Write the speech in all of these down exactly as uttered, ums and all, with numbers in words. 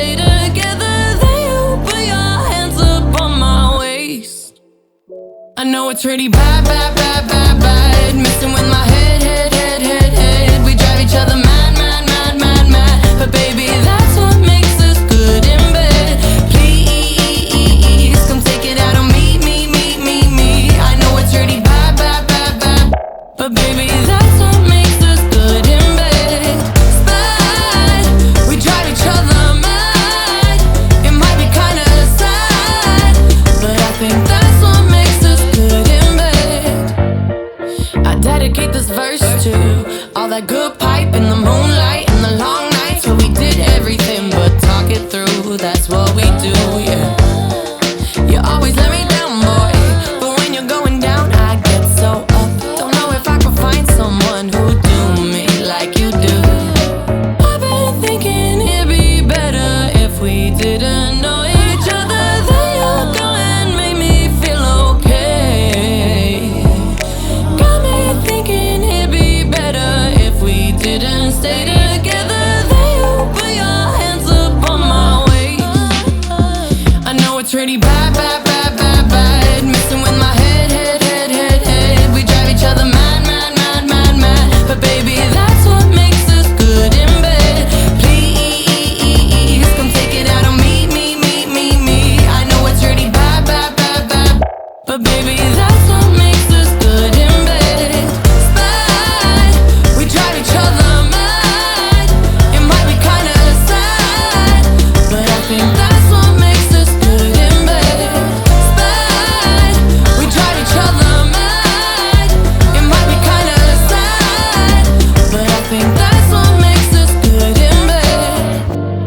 stay together, then you put your hands up on my waist. I know it's really bad, bad, bad, bad, bad, messing with my head, head, head, head, head. We drive each other mad, mad, mad, mad, mad, but baby, that's what makes us good in bed. Please, come take it out on me, me, me, me, me. I know it's really bad, bad, bad, bad, but baby, that's what makes us good in bed. Bad, we drive each other mad. It might be kinda sad, but I think that's what makes us good in bed. I dedicate this verse to all that good pipe in the moonlight and the long nights where we did everything but talk it through. That's what we do, yeah. You always let me down, boy, but when you're going down, I get so up. Don't know if I could find someone who do me like you do. I've been thinking it'd be better if we didn't know each other. Then you go and make me feel okay. Got me thinking it'd be better if we didn't stay together. Then you put your hands up on my waist. I know it's really bad, bad, bad, bad, bad, messing with my head, head, head, head, head. We drive each other mad, mad, mad, mad, mad, but baby, that's what makes us good in bed. Please, come take it out on me, me, me, me, me. I know it's really bad, bad, bad, bad, but baby, that's what makes us good in bed. Bad, we drive each other mad. It might be kinda sad, but I think that's what makes us good in bed. Bad, we drive each other mad. It might be kinda sad, but I think that's what makes us good in bed.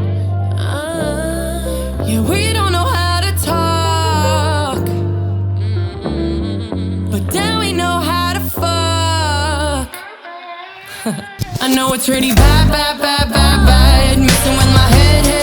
Ah, yeah, we don't know how to talk, but then we know how to fuck. I know it's really bad, bad, bad, bad, bad, messing with my head, head.